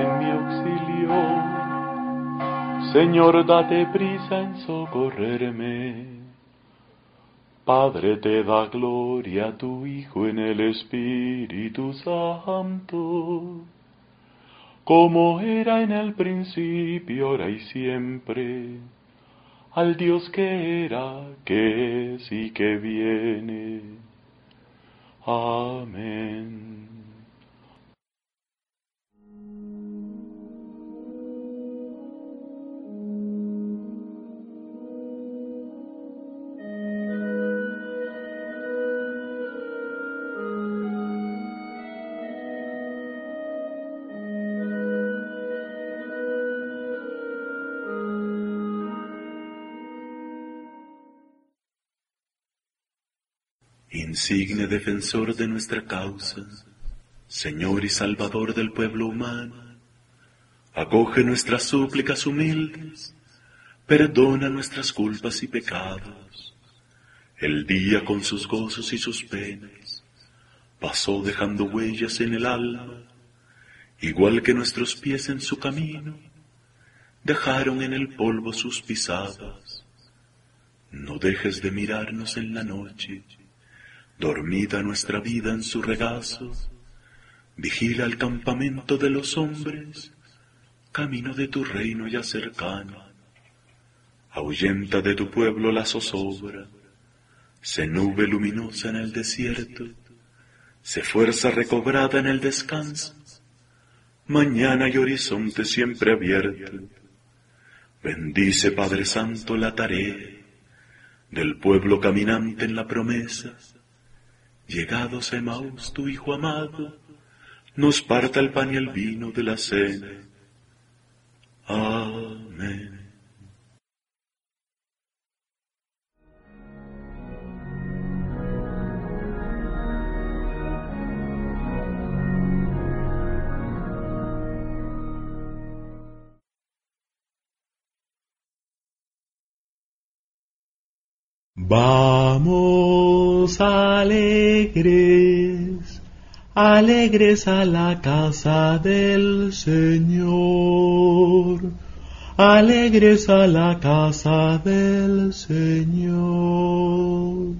en mi auxilio. Señor, date prisa en socorrerme. Padre, te da gloria a tu Hijo en el Espíritu Santo, como era en el principio, ahora y siempre, al Dios que era, que es y que viene. Amén. Insigne defensor de nuestra causa, Señor y Salvador del pueblo humano, acoge nuestras súplicas humildes, perdona nuestras culpas y pecados. El día con sus gozos y sus penas pasó dejando huellas en el alma, igual que nuestros pies en su camino dejaron en el polvo sus pisadas. No dejes de mirarnos en la noche, dormida nuestra vida en su regazo, vigila el campamento de los hombres, camino de tu reino ya cercano. Ahuyenta de tu pueblo la zozobra, se nube luminosa en el desierto, se fuerza recobrada en el descanso, mañana y horizonte siempre abierto. Bendice, Padre Santo, la tarea del pueblo caminante en la promesa. Llegados a Emaús, tu Hijo amado, nos parta el pan y el vino de la cena. Amén. Vamos alegres, alegres a la casa del Señor, alegres a la casa del Señor.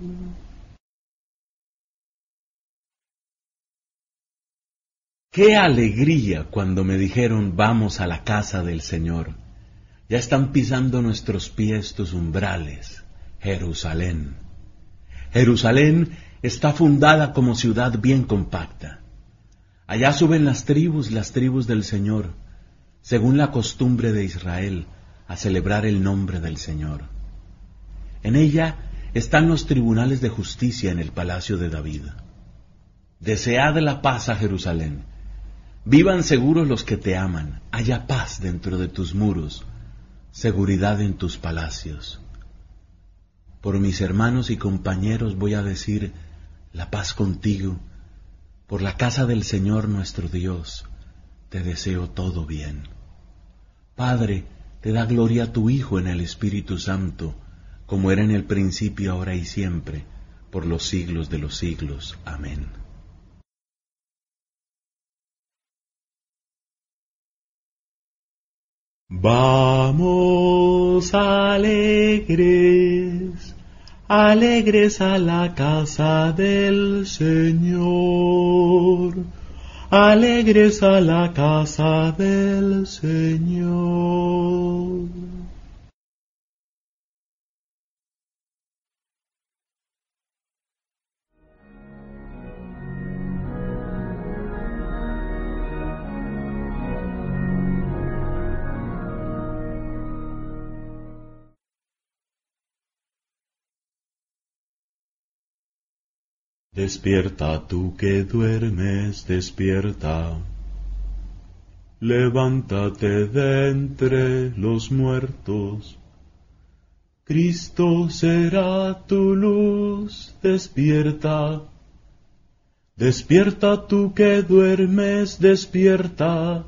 ¡Qué alegría cuando me dijeron vamos a la casa del Señor! Ya están pisando nuestros pies tus umbrales. Jerusalén. Jerusalén está fundada como ciudad bien compacta. Allá suben las tribus del Señor, según la costumbre de Israel, a celebrar el nombre del Señor. En ella están los tribunales de justicia en el palacio de David. Desead la paz a Jerusalén. Vivan seguros los que te aman. Haya paz dentro de tus muros, seguridad en tus palacios. Por mis hermanos y compañeros voy a decir, la paz contigo. Por la casa del Señor nuestro Dios, te deseo todo bien. Padre, te da gloria a tu Hijo en el Espíritu Santo, como era en el principio, ahora y siempre, por los siglos de los siglos. Amén. Vamos alegres, alegres a la casa del Señor, alegres a la casa del Señor. Despierta tú que duermes, despierta. Levántate de entre los muertos. Cristo será tu luz, despierta. Despierta tú que duermes, despierta.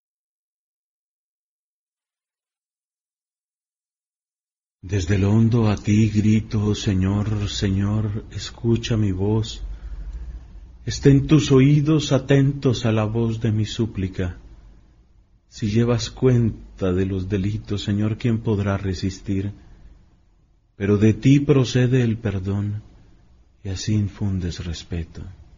Desde lo hondo a ti grito, Señor, Señor, escucha mi voz. Estén tus oídos atentos a la voz de mi súplica. Si llevas cuenta de los delitos, Señor, ¿quién podrá resistir? Pero de ti procede el perdón, y así infundes respeto.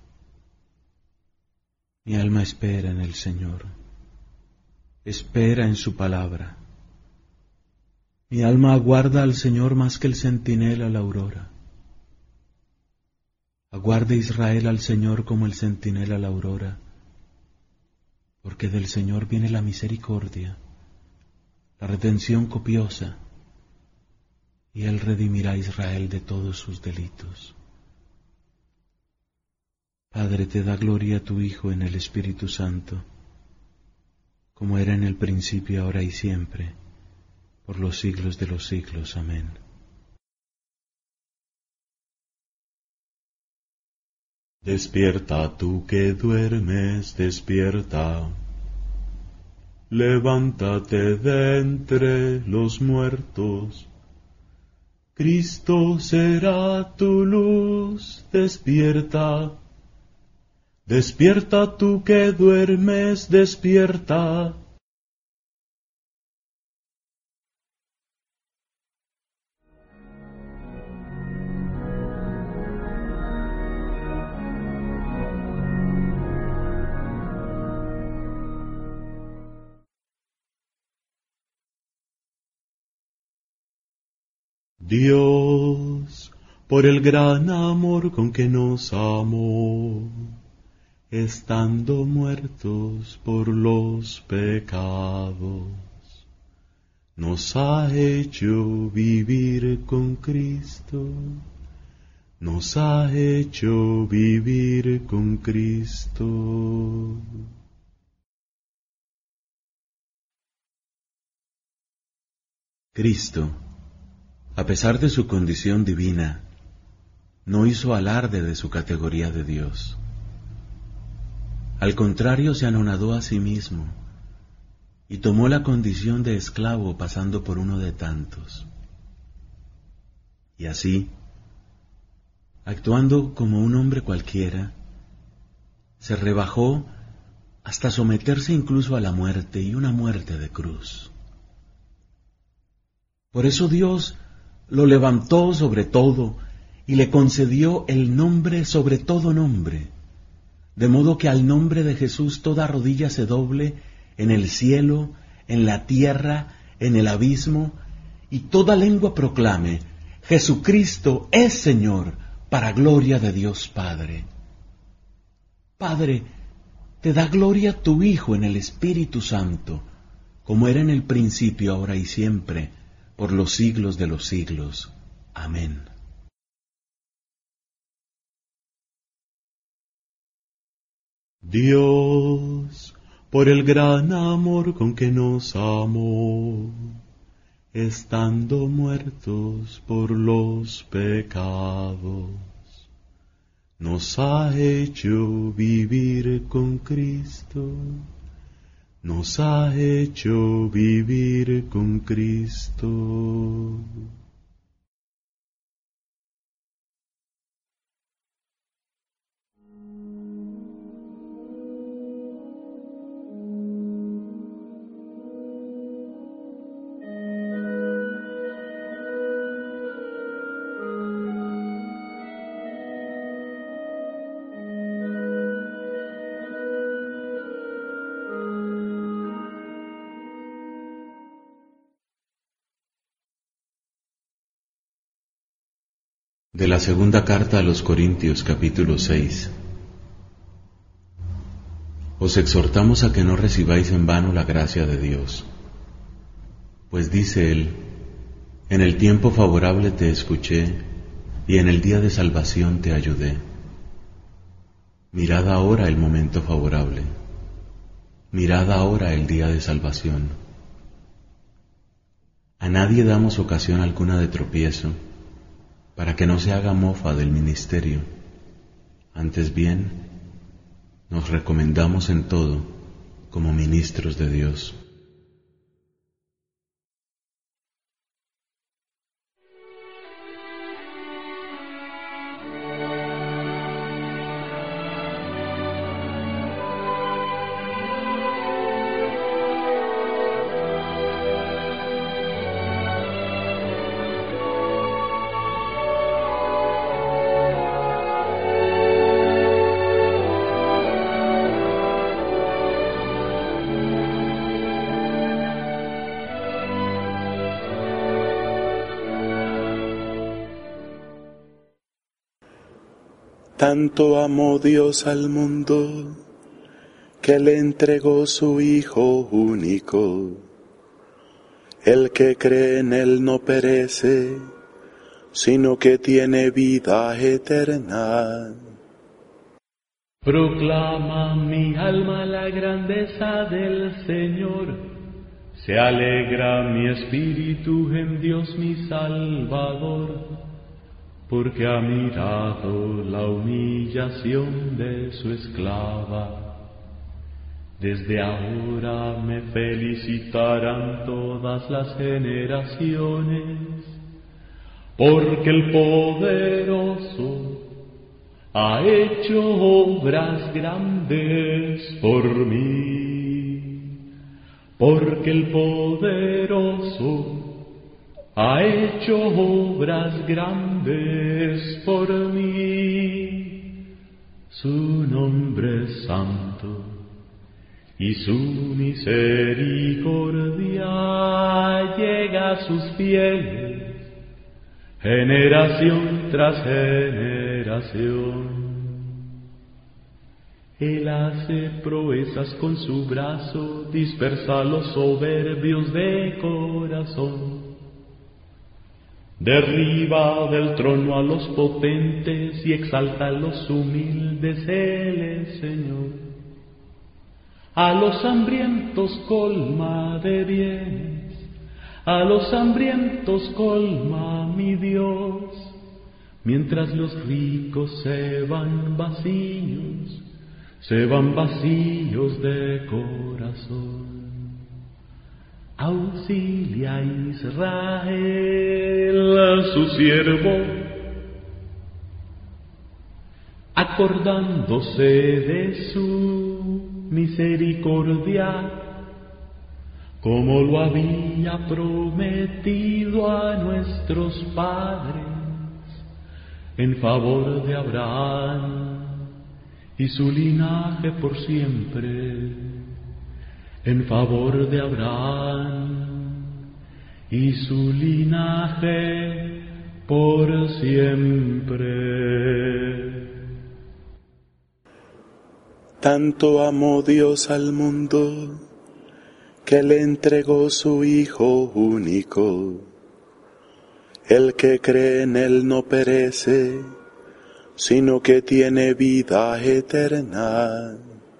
Mi alma espera en el Señor, espera en su palabra. Mi alma aguarda al Señor más que el centinela la aurora. Aguarde Israel al Señor como el centinela la aurora, porque del Señor viene la misericordia, la redención copiosa, y Él redimirá a Israel de todos sus delitos. Padre, te da gloria a tu Hijo en el Espíritu Santo, como era en el principio, ahora y siempre, por los siglos de los siglos. Amén. Despierta tú que duermes, despierta. Levántate de entre los muertos. Cristo será tu luz, despierta. Despierta tú que duermes, despierta. Dios, por el gran amor con que nos amó, estando muertos por los pecados, nos ha hecho vivir con Cristo, nos ha hecho vivir con Cristo. Cristo, a pesar de su condición divina, no hizo alarde de su categoría de Dios. Al contrario, se anonadó a sí mismo y tomó la condición de esclavo, pasando por uno de tantos. Y así, actuando como un hombre cualquiera, se rebajó hasta someterse incluso a la muerte, y una muerte de cruz. Por eso Dios lo levantó sobre todo y le concedió el nombre sobre todo nombre, de modo que al nombre de Jesús toda rodilla se doble en el cielo, en la tierra, en el abismo, y toda lengua proclame: Jesucristo es Señor, para gloria de Dios Padre. Padre, te da gloria tu Hijo en el Espíritu Santo, como era en el principio, ahora y siempre, por los siglos de los siglos. Amén. Dios, por el gran amor con que nos amó, estando muertos por los pecados, nos ha hecho vivir con Cristo, nos ha hecho vivir con Cristo. De la segunda carta a los Corintios, capítulo 6. Os exhortamos a que no recibáis en vano la gracia de Dios. Pues dice Él: en el tiempo favorable te escuché, y en el día de salvación te ayudé. Mirad ahora el momento favorable. Mirad ahora el día de salvación. A nadie damos ocasión alguna de tropiezo, para que no se haga mofa del ministerio. Antes bien, nos recomendamos en todo como ministros de Dios. Tanto amó Dios al mundo, que le entregó su Hijo único. El que cree en Él no perece, sino que tiene vida eterna. Proclama mi alma la grandeza del Señor. Se alegra mi espíritu en Dios mi Salvador, porque ha mirado la humillación de su esclava. Desde ahora me felicitarán todas las generaciones, porque el poderoso ha hecho obras grandes por mí, porque el poderoso ha hecho obras grandes por mí. Su nombre es santo y su misericordia llega a sus fieles, generación tras generación. Él hace proezas con su brazo, dispersa a los soberbios de corazón. Derriba del trono a los potentes y exalta a los humildes, Él es Señor. A los hambrientos colma de bienes, a los hambrientos colma mi Dios, mientras los ricos se van vacíos de corazón. Auxilia a Israel, a su siervo, acordándose de su misericordia, como lo había prometido a nuestros padres, en favor de Abraham y su linaje por siempre, en favor de Abraham y su linaje por siempre. Tanto amó Dios al mundo, que le entregó su Hijo único. El que cree en Él no perece, sino que tiene vida eterna.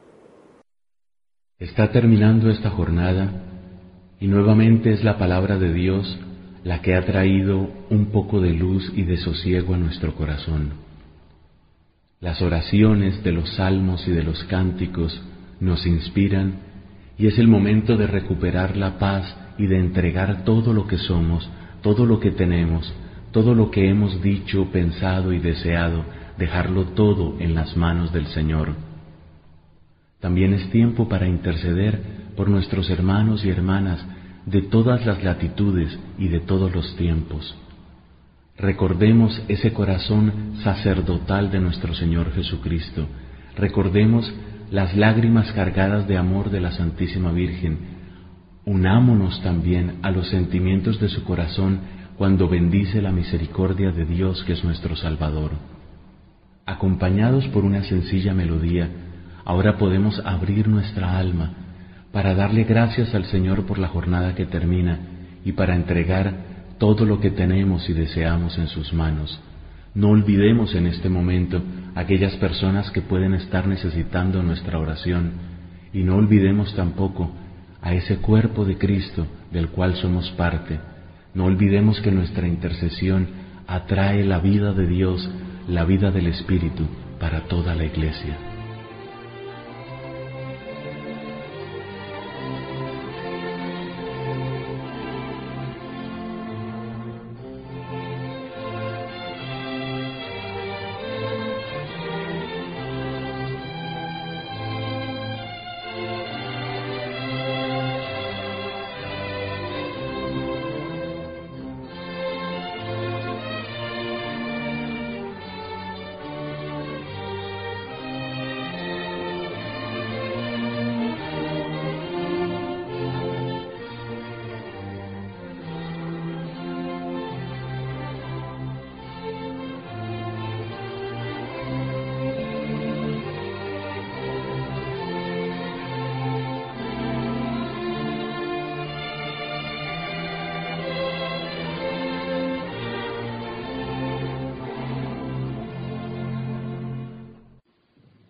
Está terminando esta jornada y nuevamente es la palabra de Dios la que ha traído un poco de luz y de sosiego a nuestro corazón. Las oraciones de los salmos y de los cánticos nos inspiran y es el momento de recuperar la paz y de entregar todo lo que somos, todo lo que tenemos, todo lo que hemos dicho, pensado y deseado, dejarlo todo en las manos del Señor. También es tiempo para interceder por nuestros hermanos y hermanas de todas las latitudes y de todos los tiempos. Recordemos ese corazón sacerdotal de nuestro Señor Jesucristo. Recordemos las lágrimas cargadas de amor de la Santísima Virgen. Unámonos también a los sentimientos de su corazón cuando bendice la misericordia de Dios, que es nuestro Salvador. Acompañados por una sencilla melodía, ahora podemos abrir nuestra alma para darle gracias al Señor por la jornada que termina y para entregar todo lo que tenemos y deseamos en sus manos. No olvidemos en este momento aquellas personas que pueden estar necesitando nuestra oración y no olvidemos tampoco a ese cuerpo de Cristo del cual somos parte. No olvidemos que nuestra intercesión atrae la vida de Dios, la vida del Espíritu para toda la Iglesia.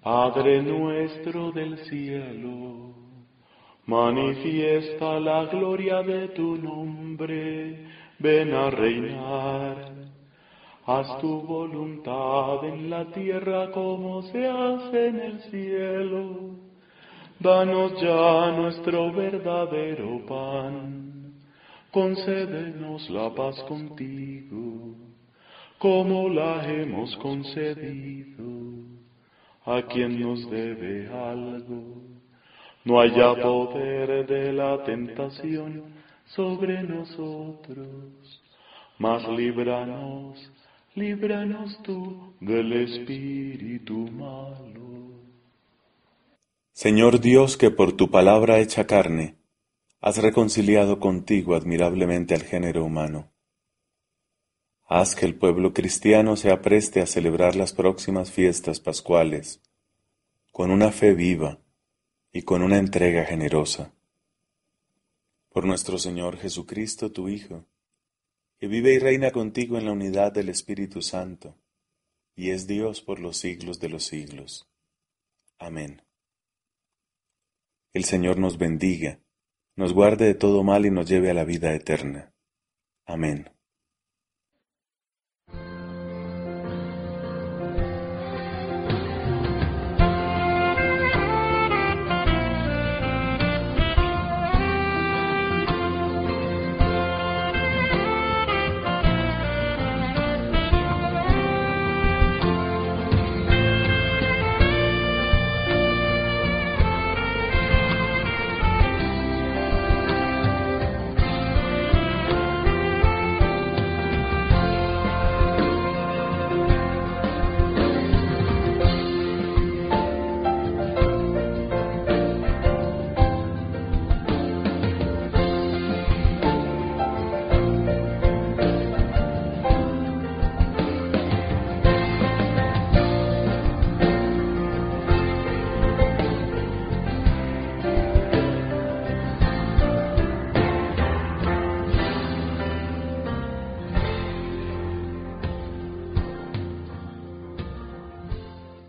Padre nuestro del cielo, manifiesta la gloria de tu nombre, ven a reinar. Haz tu voluntad en la tierra como se hace en el cielo. Danos ya nuestro verdadero pan. Concédenos la paz contigo, como la hemos concedido a quien nos debe algo. No haya poder de la tentación sobre nosotros, mas líbranos tú del espíritu malo. Señor Dios, que por tu palabra hecha carne, has reconciliado contigo admirablemente al género humano. Haz que el pueblo cristiano se apreste a celebrar las próximas fiestas pascuales, con una fe viva y con una entrega generosa. Por nuestro Señor Jesucristo, tu Hijo, que vive y reina contigo en la unidad del Espíritu Santo, y es Dios por los siglos de los siglos. Amén. El Señor nos bendiga, nos guarde de todo mal y nos lleve a la vida eterna. Amén.